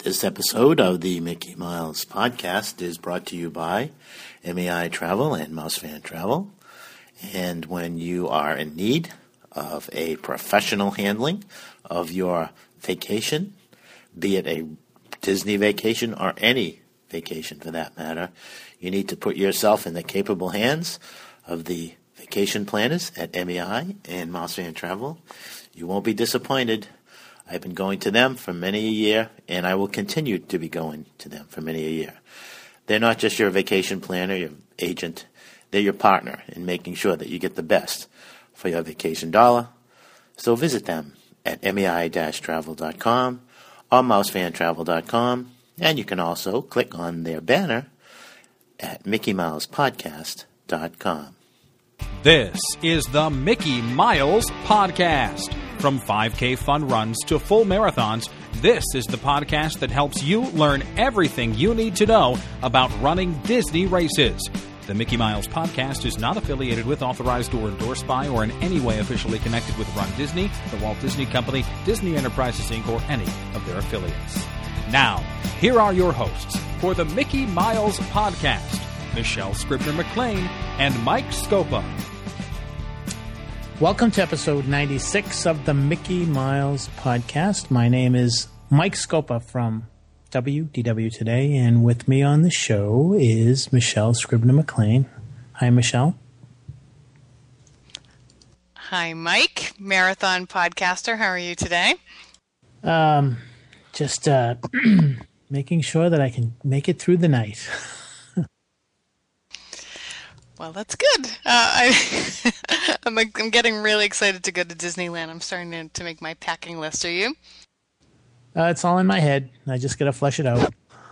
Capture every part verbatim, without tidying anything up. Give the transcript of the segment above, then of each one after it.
This episode of the Mickey Miles podcast is brought to you by M A I Travel and Mouse Fan Travel. And when you are in need of a professional handling of your vacation, be it a Disney vacation or any vacation for that matter, you need to put yourself in the capable hands of the vacation planners at M A I and Mouse Fan Travel. You won't be disappointed. I've been going to them for many a year, and I will continue to be going to them for many a year. They're not just your vacation planner, your agent. They're your partner in making sure that you get the best for your vacation dollar. So visit them at M A I travel dot com or mouse fan travel dot com, and you can also click on their banner at mickey miles podcast dot com. This is the Mickey Miles Podcast. From five K fun runs to full marathons, this is the podcast that helps you learn everything you need to know about running Disney races. The Mickey Miles Podcast is not affiliated with, authorized, or endorsed by, or in any way officially connected with Run Disney, the Walt Disney Company, Disney Enterprises, Incorporated, or any of their affiliates. Now, here are your hosts for the Mickey Miles Podcast, Michelle Scribner-McLean and Mike Scopa. Welcome to episode ninety-six of the Mickey Miles Podcast. My name is Mike Scopa from W D W Today, and with me on the show is Michelle Scribner-McLean. Hi, Michelle. Hi, Mike, marathon podcaster. How are you today? Um, just uh, making sure that I can make it through the night. Well, that's good. Uh, I, I'm, I'm getting really excited to go to Disneyland. I'm starting to, to make my packing list. Are you? Uh, it's all in my head. I just got to flesh it out.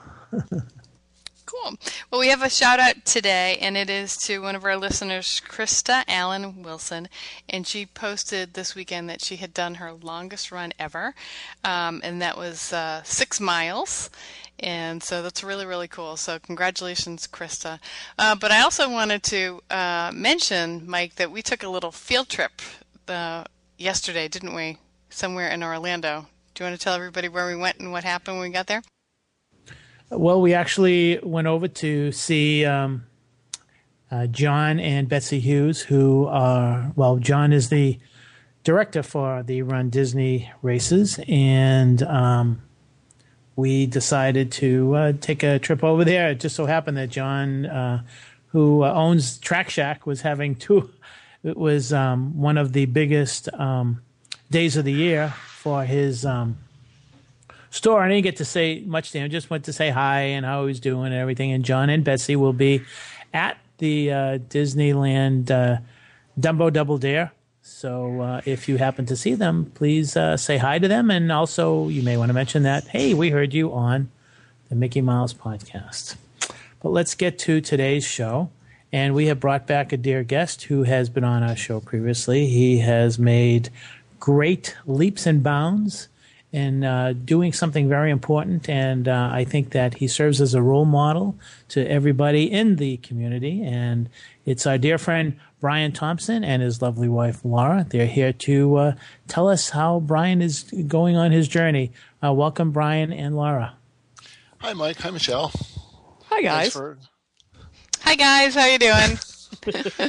Cool. Well, we have a shout out today, and it is to one of our listeners, Krista Allen Wilson, and she posted this weekend that she had done her longest run ever, um, and that was uh, six miles. And so that's really, really cool. So congratulations, Krista. Uh, but I also wanted to uh, mention, Mike, that we took a little field trip uh, yesterday, didn't we? Somewhere in Orlando. Do you want to tell everybody where we went and what happened when we got there? Well, we actually went over to see um, uh, John and Betsy Hughes, who are, well, John is the director for the Run Disney races, and um, we decided to uh, take a trip over there. It just so happened that John, uh, who uh, owns Track Shack, was having two. It was um, one of the biggest um, days of the year for his um, store. I didn't get to say much to him. Just went to say hi and how he was doing and everything. And John and Betsy will be at the uh, Disneyland uh, Dumbo Double Dare. So uh, if you happen to see them, please uh, say hi to them. And also, you may want to mention that, hey, we heard you on the Mickey Mouse Podcast. But let's get to today's show. And we have brought back a dear guest who has been on our show previously. He has made great leaps and bounds in uh, doing something very important. And uh, I think that he serves as a role model to everybody in the community. And it's our dear friend Brian Thompson and his lovely wife, Laura. They're here to uh, tell us how Brian is going on his journey. Uh, welcome, Brian and Laura. Hi, Mike. Hi, Michelle. Hi, guys. For... Hi, guys. How you doing?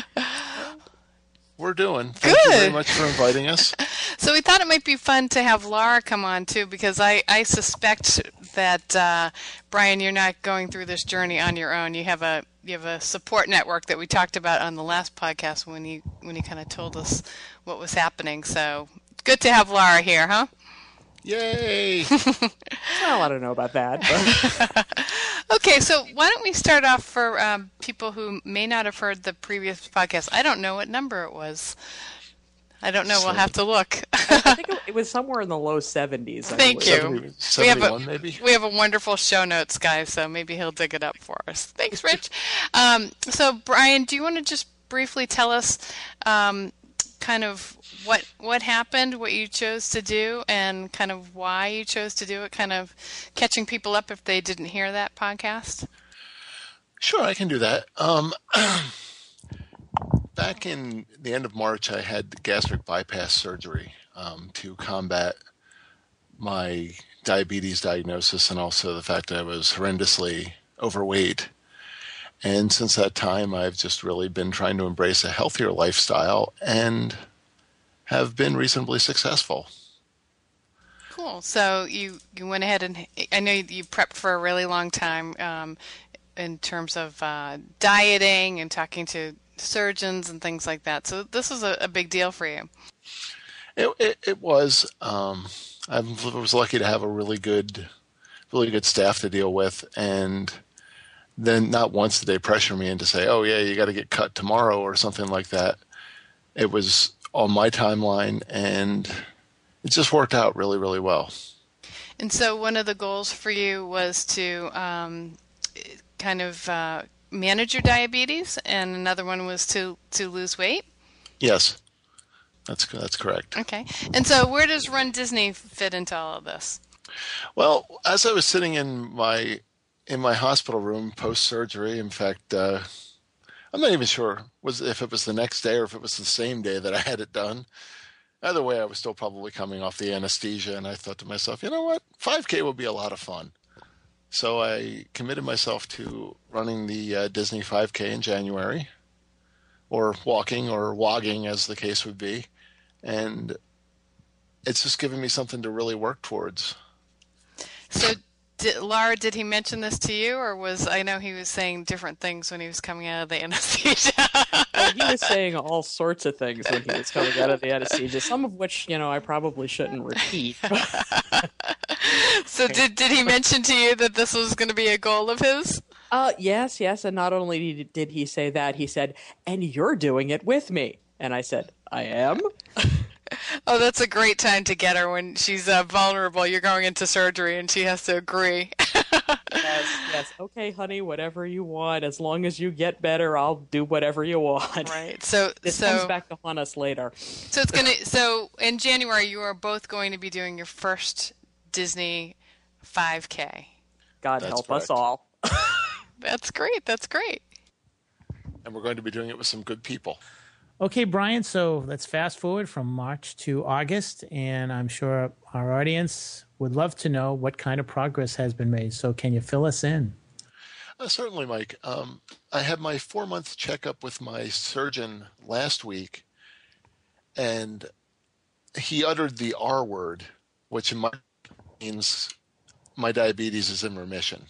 We're doing. Thank Good. you very much for inviting us. So we thought it might be fun to have Laura come on, too, because I, I suspect that, uh, Brian, you're not going through this journey on your own. You have a you have a support network that we talked about on the last podcast when you when you kind of told us what was happening. So good to have Laura here, huh? Yay! Well, I don't know about that. Okay, so why don't we start off for um, people who may not have heard the previous podcast. I don't know what number it was. I don't know. We'll have to look. I think it was somewhere in the low seventies. I Thank you. seventy, seventy-one, we have a, maybe? We have a wonderful show notes, guys, so maybe he'll dig it up for us. Thanks, Rich. um, so, Brian, do you want to just briefly tell us um, kind of what what happened, what you chose to do, and kind of why you chose to do it, kind of catching people up if they didn't hear that podcast? Sure, I can do that. Um, back in the end of March, I had gastric bypass surgery um, to combat my diabetes diagnosis and also the fact that I was horrendously overweight. And since that time, I've just really been trying to embrace a healthier lifestyle and have been reasonably successful. Cool. So you, you went ahead and I know you prepped for a really long time um, in terms of uh, dieting and talking to surgeons and things like that. So this was a, a big deal for you. It, it, it was. Um, I was lucky to have a really good, really good staff to deal with, and then not once did they pressure me into say, "Oh yeah, you got to get cut tomorrow" or something like that. It was on my timeline, and it just worked out really, really well. And so one of the goals for you was to um, kind of uh, manage your diabetes, and another one was to, to lose weight? Yes, that's that's correct. Okay. And so where does Run Disney fit into all of this? Well, as I was sitting in my in my hospital room post-surgery, in fact, uh, I'm not even sure was if it was the next day or if it was the same day that I had it done. Either way, I was still probably coming off the anesthesia, and I thought to myself, you know what, five K would be a lot of fun. So I committed myself to running the uh, Disney five K in January, or walking or wogging as the case would be, and it's just given me something to really work towards. So, did, Laura, did he mention this to you, or was I know he was saying different things when he was coming out of the anesthesia? Well, he was saying all sorts of things when he was coming out of the anesthesia, some of which, you know, I probably shouldn't repeat. So did did he mention to you that this was going to be a goal of his? Uh, yes, yes, and not only did he say that, he said, "And you're doing it with me." And I said, "I am?" Oh, that's a great time to get her when she's uh, vulnerable. You're going into surgery and she has to agree. Yes, yes. Okay, honey, whatever you want. As long as you get better, I'll do whatever you want. Right. So this so, comes back to haunt us later. So it's gonna. So in January, you are both going to be doing your first Disney five K. God That's help correct. us all. That's great. That's great. And we're going to be doing it with some good people. Okay, Brian, so let's fast forward from March to August, and I'm sure our audience would love to know what kind of progress has been made. So can you fill us in? Uh, certainly, Mike. Um, I had my four-month checkup with my surgeon last week, and he uttered the R word, which in my means my diabetes is in remission.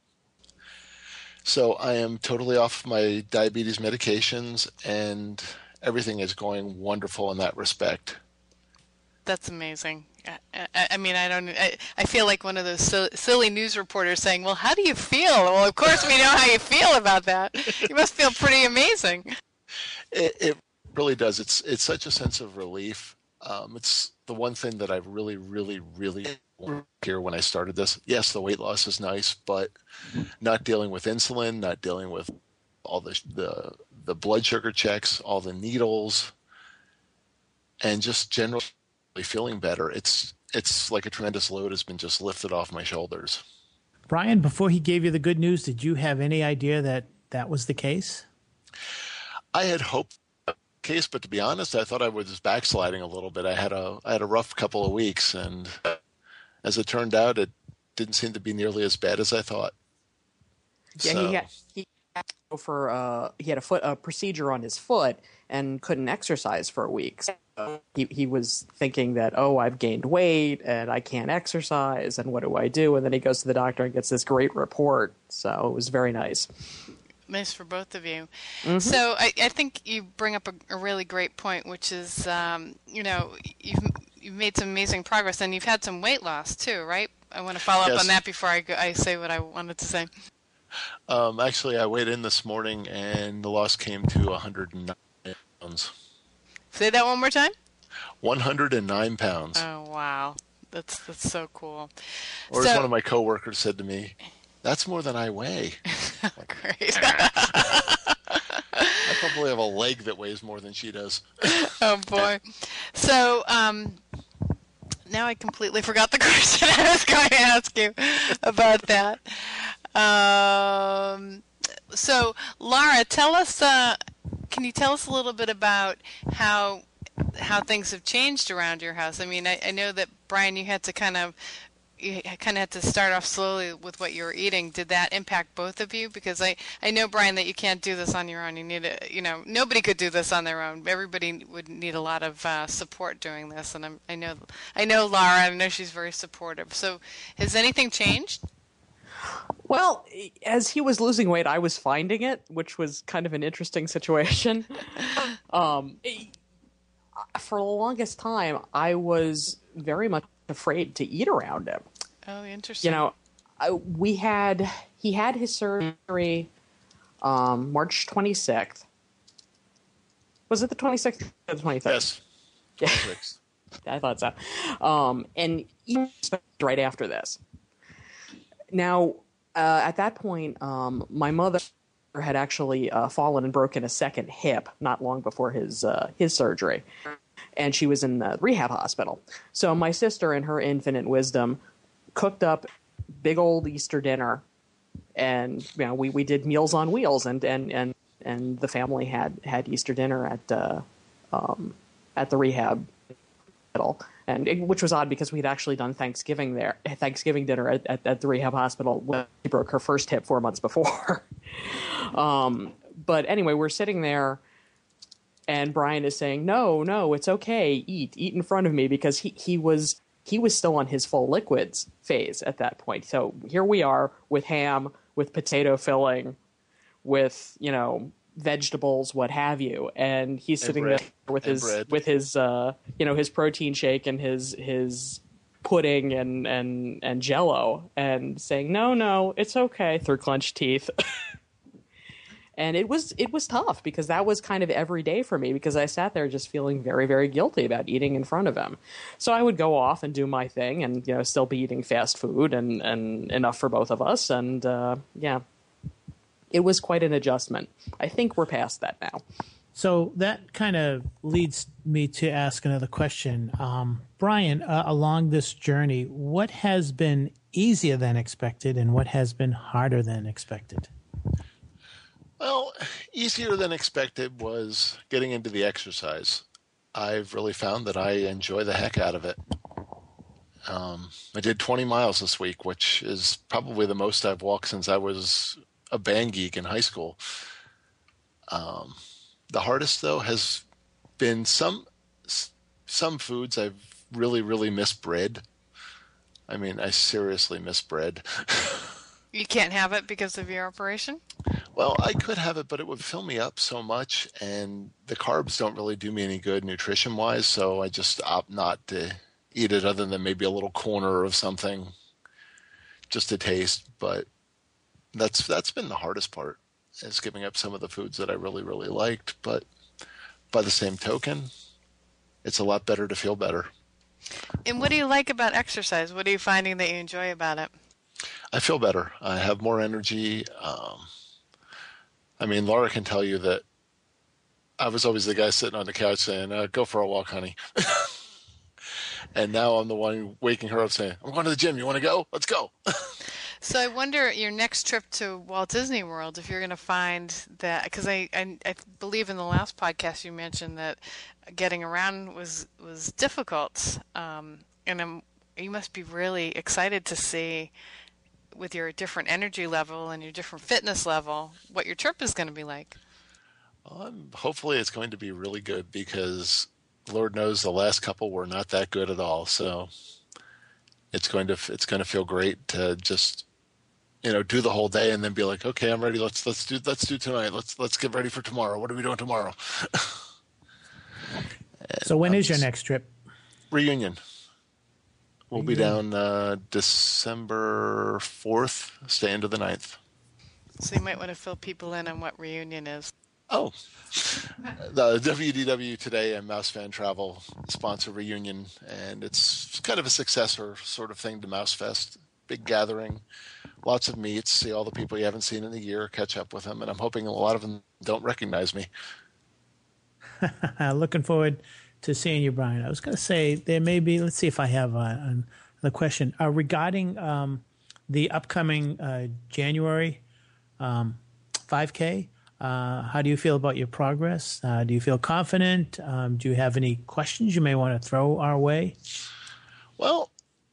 So I am totally off my diabetes medications, and everything is going wonderful in that respect. That's amazing. I, I, I mean, I don't. I, I feel like one of those silly, silly news reporters saying, "Well, how do you feel?" Well, of course we know how you feel about that. You must feel pretty amazing. It, it really does. It's it's such a sense of relief. Um, it's the one thing that I really, really, really wanted here when I started this. Yes, the weight loss is nice, but not dealing with insulin, not dealing with all the the the blood sugar checks, all the needles, and just generally feeling better. It's it's like a tremendous load has been just lifted off my shoulders. Brian, before he gave you the good news, did you have any idea that that was the case? I had hoped that was the case, but to be honest, I thought I was backsliding a little bit. I had a I had a rough couple of weeks, and as it turned out, it didn't seem to be nearly as bad as I thought. Yeah, So- he had, he had to go for uh, he had a foot a procedure on his foot and couldn't exercise for a week. So he he was thinking that, oh, I've gained weight and I can't exercise, and what do I do? And then he goes to the doctor and gets this great report. So it was very nice. Nice for both of you. So I, I think you bring up a, a really great point, which is, um, you know, you've you've made some amazing progress, and you've had some weight loss too, right? I want to follow up Yes. on that before I go, I say what I wanted to say. Um, actually, I weighed in this morning, and the loss came to one hundred nine pounds. Say that one more time. one hundred nine pounds. Oh wow, that's that's so cool. Or so, as one of my coworkers said to me, "That's more than I weigh." Great. I probably have a leg that weighs more than she does. Oh boy. So um, now I completely forgot the question I was going to ask you about that. Um, so Laura, tell us. Uh, can you tell us a little bit about how how things have changed around your house? I mean, I, I know that Brian, you had to kind of you kind of had to start off slowly with what you were eating. Did that impact both of you? Because I, I know, Brian, that you can't do this on your own. You need a, you know, nobody could do this on their own. Everybody would need a lot of uh, support doing this. And I'm, I know, I know Laura. I know she's very supportive. So, has anything changed? Well, as he was losing weight, I was finding it, which was kind of an interesting situation. um, for the longest time, I was very much afraid to eat around him. Oh, interesting. You know, I, we had he had his surgery um, March twenty-sixth. Was it the twenty-sixth or the twenty-third? Yes. twenty-sixth. I thought so. Um, and he was right after this. Now, uh, at that point, um, my mother had actually uh, fallen and broken a second hip not long before his uh, his surgery, and she was in the rehab hospital. So my sister, in her infinite wisdom, cooked up big old Easter dinner, and you know we, we did Meals on Wheels, and and, and, and the family had, had Easter dinner at uh, um, at the rehab hospital. And it, which was odd because we'd actually done Thanksgiving there, Thanksgiving dinner at, at, at the rehab hospital when she broke her first hip four months before. um, but anyway, we're sitting there, and Brian is saying, "No, no, it's okay. Eat, eat in front of me," because he he was he was still on his full liquids phase at that point. So here we are with ham, with potato filling, with you know. vegetables, what have you, and he's sitting bread. there with And his bread. with his uh, you know his protein shake and his his pudding and and and Jello, and saying no, no, it's okay through clenched teeth. And it was it was tough because that was kind of every day for me because I sat there just feeling very very guilty about eating in front of him. So I would go off and do my thing and you know still be eating fast food and and enough for both of us and uh, yeah. It was quite an adjustment. I think we're past that now. So that kind of leads me to ask another question. Um, Brian, uh, along this journey, what has been easier than expected and what has been harder than expected? Well, easier than expected was getting into the exercise. I've really found that I enjoy the heck out of it. Um, I did twenty miles this week, which is probably the most I've walked since I was a band geek in high school. Um, the hardest though has been some some foods. I've really really missed bread. I mean, I seriously miss bread. You can't have it because of your operation? Well, I could have it, but it would fill me up so much, and the carbs don't really do me any good nutrition wise. So I just opt not to eat it, other than maybe a little corner of something just to taste. But That's that's been the hardest part, is giving up some of the foods that I really, really liked. But by the same token, it's a lot better to feel better. And what do you like about exercise? What are you finding that you enjoy about it? I feel better. I have more energy. Um, I mean, Laura can tell you that I was always the guy sitting on the couch saying, uh, go for a walk, honey. And now I'm the one waking her up saying, I'm going to the gym. You want to go? Let's go. So I wonder your next trip to Walt Disney World, if you're going to find that, because I, I I believe in the last podcast you mentioned that getting around was was difficult, um, and I'm, you must be really excited to see, with your different energy level and your different fitness level, what your trip is going to be like. Well, I'm, hopefully it's going to be really good, because Lord knows the last couple were not that good at all. So it's going to it's going to feel great to just, you know, do the whole day and then be like, okay, I'm ready. Let's let's do let's do tonight. Let's let's get ready for tomorrow. What are we doing tomorrow? So when I'm is your just- next trip? Reunion. We'll be down uh, December fourth, stay into the ninth. So you might want to fill people in on what Reunion is. Oh, the W D W Today and Mouse Fan Travel sponsor Reunion, and it's kind of a successor sort of thing to Mouse Fest. Big gathering, lots of meets, see all the people you haven't seen in a year, catch up with them, and I'm hoping a lot of them don't recognize me. Looking forward to seeing you, Brian. I was going to say there may be, let's see if I have uh, another question. Uh, regarding um, the upcoming uh, January um, five K, uh, how do you feel about your progress? Uh, do you feel confident? Um, do you have any questions you may want to throw our way? Well,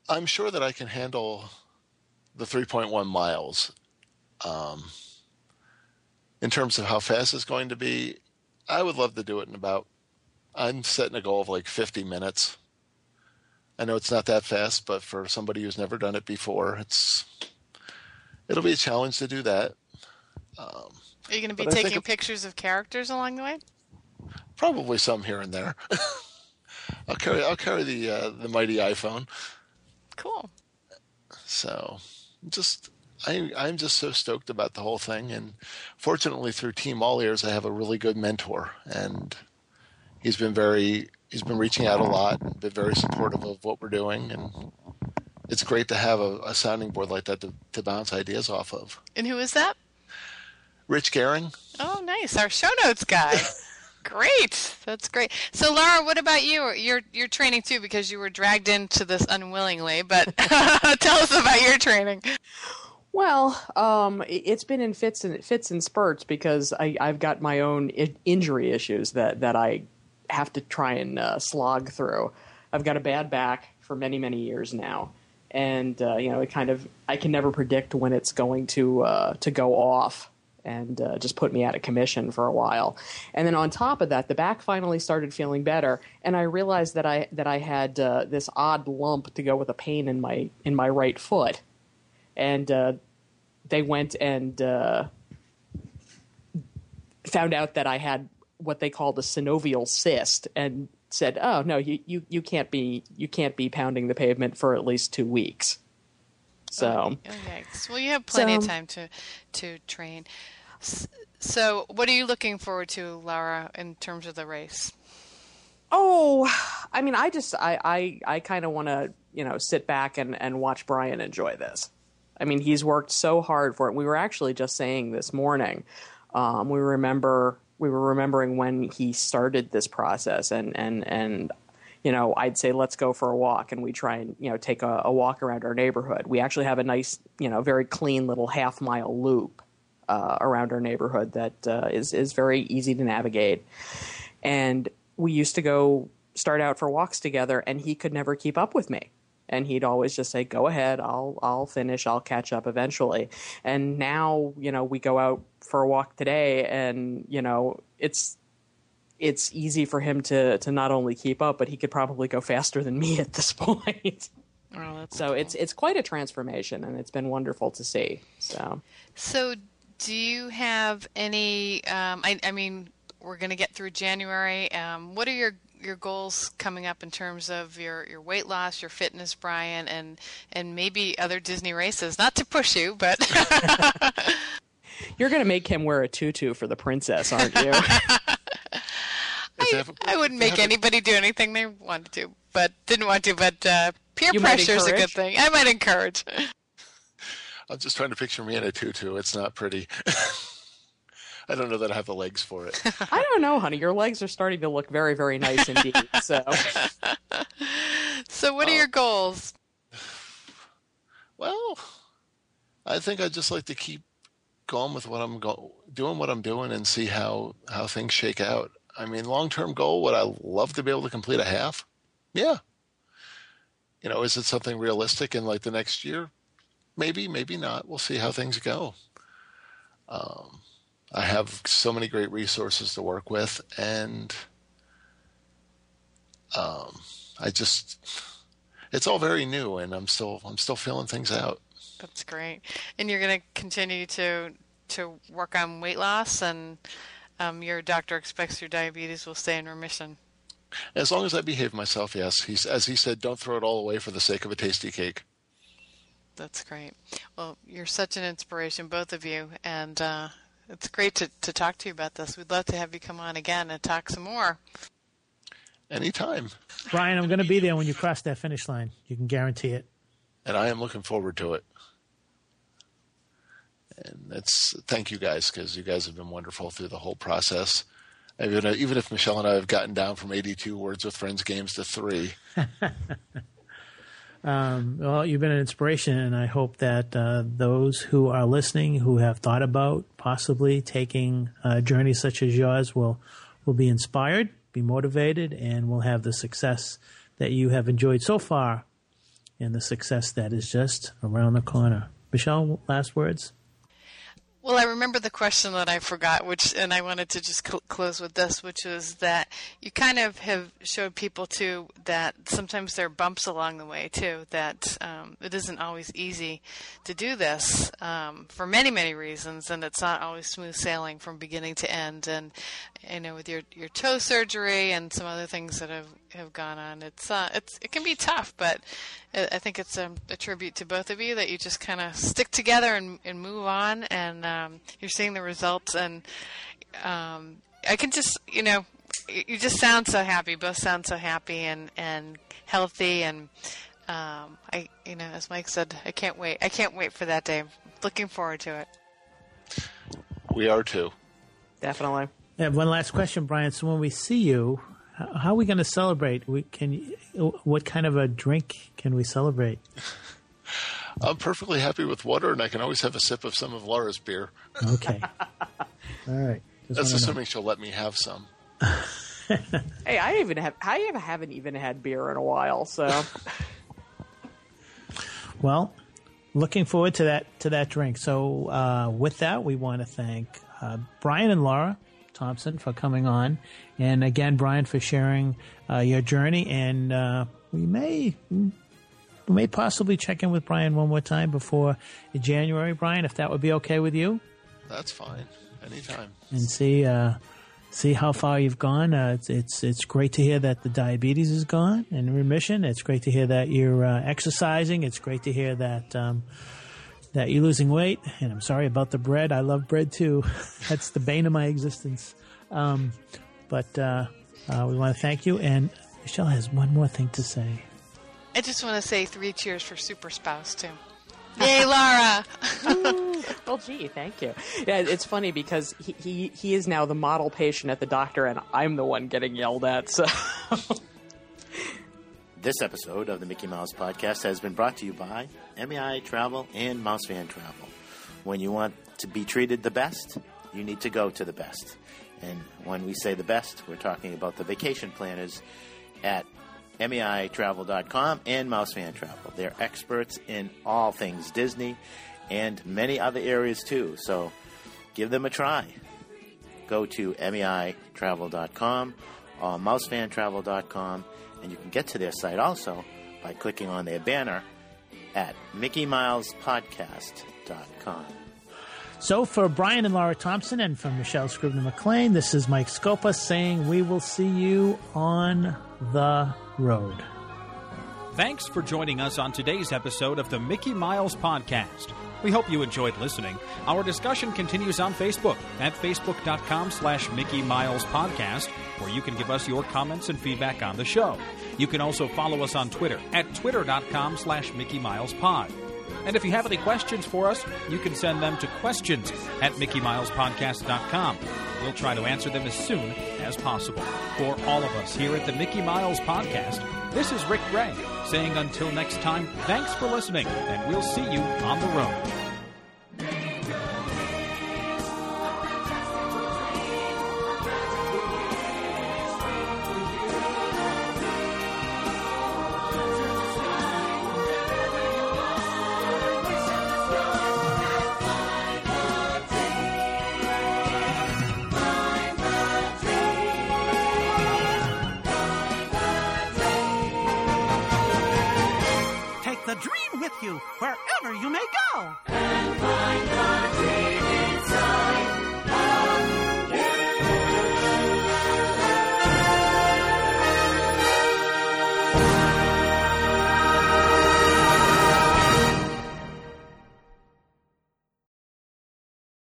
I'm sure that I can handle the three point one miles. Um, in terms of how fast it's going to be, I would love to do it in about, I'm setting a goal of like fifty minutes. I know it's not that fast, but for somebody who's never done it before, it's it'll be a challenge to do that. Um, Are you going to be taking pictures of characters along the way? Probably some here and there. I'll carry I'll carry the uh, the mighty iPhone. Cool. So, just I I'm just so stoked about the whole thing, and fortunately through Team All Ears, I have a really good mentor, and he's been very he's been reaching out a lot, and been very supportive of what we're doing, and it's great to have a, a sounding board like that to, to bounce ideas off of. And who is that? Rich Gehring. Oh, nice. Our show notes guy. Great. That's great. So, Laura, what about you? You're you're training too because you were dragged into this unwillingly, but tell us about your training. Well, um, it's been in fits and fits and spurts because I, I've got my own I- injury issues that, that I have to try and uh, slog through. I've got a bad back for many, many years now. And, uh, you know, it kind of, I can never predict when it's going to uh, to go off and uh, just put me out of commission for a while. And then on top of that, the back finally started feeling better, and I realized that I that I had uh, this odd lump to go with a pain in my in my right foot. And uh, they went and uh, found out that I had what they called a synovial cyst, and said, "Oh no, you, you, you can't be you can't be pounding the pavement for at least two weeks." So, oh, oh, yikes. Well, you have plenty so, of time to to train. So, what are you looking forward to, Laura, in terms of the race? Oh, I mean, I just I I, I kind of want to you know sit back and, and watch Brian enjoy this. I mean, he's worked so hard for it. We were actually just saying this morning. Um, we remember we were remembering when he started this process, and and and. You know, I'd say, let's go for a walk, and we try and, you know, take a, a walk around our neighborhood. We actually have a nice, you know, very clean little half mile loop uh, around our neighborhood that uh, is, is very easy to navigate. And we used to go start out for walks together, and he could never keep up with me. And he'd always just say, go ahead, I'll, I'll finish, I'll catch up eventually. And now, you know, we go out for a walk today, and, you know, it's, it's easy for him to, to not only keep up, but he could probably go faster than me at this point. Oh, that's so cool. it's it's quite a transformation, and it's been wonderful to see. So, so do you have any? Um, I, I mean, we're going to get through January. Um, what are your your goals coming up in terms of your, your weight loss, your fitness, Brian, and and maybe other Disney races? Not to push you, but you're going to make him wear a tutu for the princess, aren't you? I, I wouldn't make anybody do anything they wanted to, but didn't want to. But uh, peer pressure is a good thing. I might encourage. I'm just trying to picture me in a tutu. It's not pretty. I don't know that I have the legs for it. I don't know, honey. Your legs are starting to look very, very nice indeed. So, so what are uh, your goals? Well, I think I'd just like to keep going with what I'm go- doing, what I'm doing, and see how, how things shake out. I mean, long-term goal, would I love to be able to complete a half? Yeah. You know, is it something realistic in like the next year? Maybe, maybe not. We'll see how things go. Um, I have so many great resources to work with, and um, I just, it's all very new, and I'm still, I'm still feeling things out. That's great. And you're going to continue to, to work on weight loss, and Um, your doctor expects your diabetes will stay in remission. As long as I behave myself, yes. He's, as he said, don't throw it all away for the sake of a tasty cake. That's great. Well, you're such an inspiration, both of you, and uh, it's great to, to talk to you about this. We'd love to have you come on again and talk some more. Anytime. Brian, I'm going to be there when you cross that finish line. You can guarantee it. And I am looking forward to it. And that's thank you guys, because you guys have been wonderful through the whole process. Even, even if Michelle and I have gotten down from eighty-two Words with Friends games to three. um, well, you've been an inspiration, and I hope that uh, those who are listening, who have thought about possibly taking a journey such as yours, will will be inspired, be motivated, and will have the success that you have enjoyed so far and the success that is just around the corner. Michelle, last words? Well, I remember the question that I forgot, which, and I wanted to just cl- close with this, which is that you kind of have showed people too that sometimes there are bumps along the way too, that um, it isn't always easy to do this um, for many, many reasons, and it's not always smooth sailing from beginning to end. And you know, with your your toe surgery and some other things that have, have gone on, it's uh, it's it can be tough, but I think it's a, a tribute to both of you that you just kind of stick together and, and move on, and um, you're seeing the results. And um, I can just, you know, you just sound so happy. Both sound so happy and, and healthy. And um, I, you know, as Mike said, I can't wait. I can't wait for that day. I'm looking forward to it. We are too. Definitely. I have one last question, Brian. So when we see you, how are we going to celebrate? We can. What kind of a drink can we celebrate? I'm perfectly happy with water, and I can always have a sip of some of Laura's beer. Okay. All right. Just That's assuming know. she'll let me have some. Hey, I even have. I haven't even had beer in a while, so. Well, looking forward to that to that drink. So uh, with that, we want to thank uh, Brian and Laura Thompson for coming on, and again, Brian, for sharing uh, your journey. And uh, we may we may possibly check in with Brian one more time before January, Brian, if that would be okay with you. That's fine, anytime. And see uh, see how far you've gone. Uh, it's, it's it's great to hear that the diabetes is gone and in remission. It's great to hear that you're uh, exercising. It's great to hear that. Um, that you're losing weight, and I'm sorry about the bread. I love bread too. That's the bane of my existence. Um, but uh, uh, we want to thank you, and Michelle has one more thing to say. I just want to say three cheers for Super Spouse too. Yay, Laura! Well, gee, thank you. Yeah, it's funny because he, he he is now the model patient at the doctor, and I'm the one getting yelled at. So. This episode of the Mickey Mouse Podcast has been brought to you by M E I Travel and Mousefan Travel. When you want to be treated the best, you need to go to the best. And when we say the best, we're talking about the vacation planners at M E I travel dot com and Mousefan Travel. They're experts in all things Disney and many other areas too. So give them a try. Go to M E I travel dot com or Mousefan travel dot com. And you can get to their site also by clicking on their banner at Mickey Miles Podcast dot com. So for Brian and Laura Thompson and for Michelle Scribner-McLean, this is Mike Scopa saying we will see you on the road. Thanks for joining us on today's episode of the Mickey Miles Podcast. We hope you enjoyed listening. Our discussion continues on Facebook at facebook dot com slash Mickey Miles Podcast, where you can give us your comments and feedback on the show. You can also follow us on Twitter at twitter dot com slash Mickey Miles Pod. And if you have any questions for us, you can send them to questions at Mickey Miles Podcast dot com. We'll try to answer them as soon as possible. For all of us here at the Mickey Miles Podcast, this is Rick Gray saying until next time, thanks for listening, and we'll see you on the road. The dream with you wherever you may go. And find the dream.